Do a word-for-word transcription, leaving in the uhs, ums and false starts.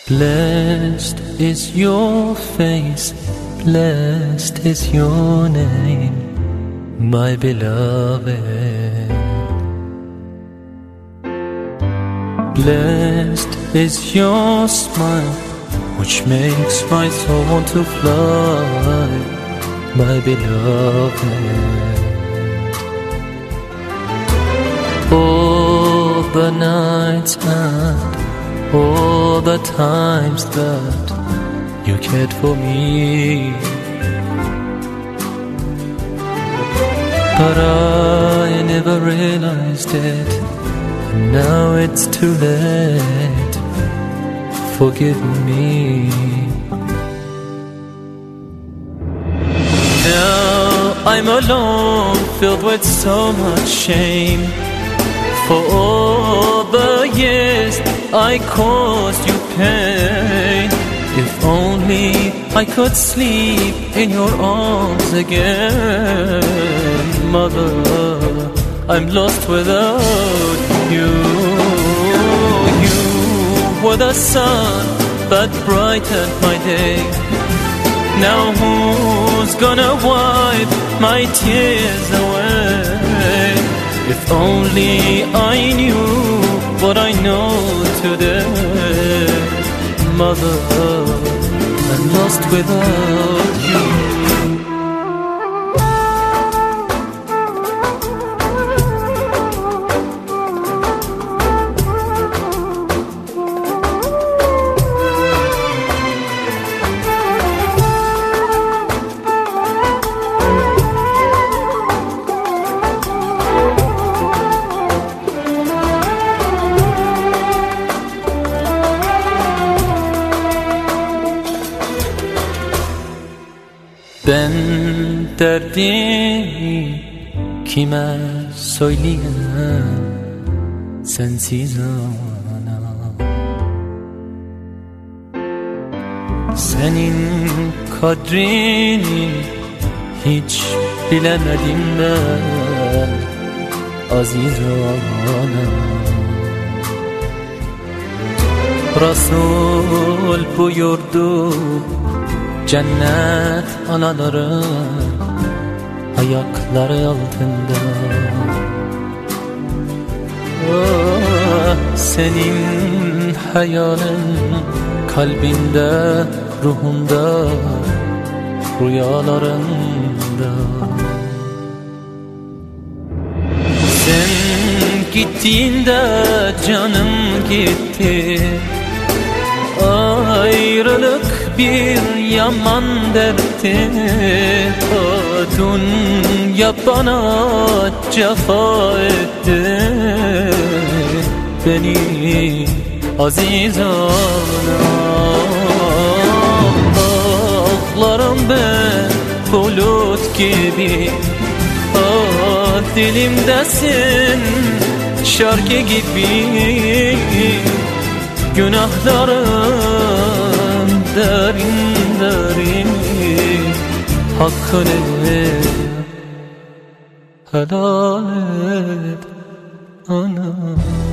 Blessed is your face, blessed is your name, my beloved. Blessed is your smile, which makes my soul want to fly, my beloved. All the nights and all the times that you cared for me, but I never realized it, and now it's too late. Forgive me. Now I'm alone, filled with so much shame, for all the years I caused you pain. If only I could sleep in your arms again. Mother, I'm lost without you. You were the sun that brightened my day. Now who's gonna wipe my tears away? If only I knew what I know today. Mother, I'm lost without you. Ben derdimi kime söyleyeyim, sensiz anam. Senin kadrini hiç bilemedim ben, aziz anam. Resul buyurdu, cennet anaların ayakları altında. Oh, senin hayalin kalbinde, ruhunda, rüyalarında. Sen gittiğinde canım gitti. Ayrılık bir yaman dertti. O dünya bana cefa etti. Beni aziz anam. Ağlarım ben bulut gibi. Ah, dilimdesin şarkı gibi. Günahlarım derin derin, hakkını helal et anam.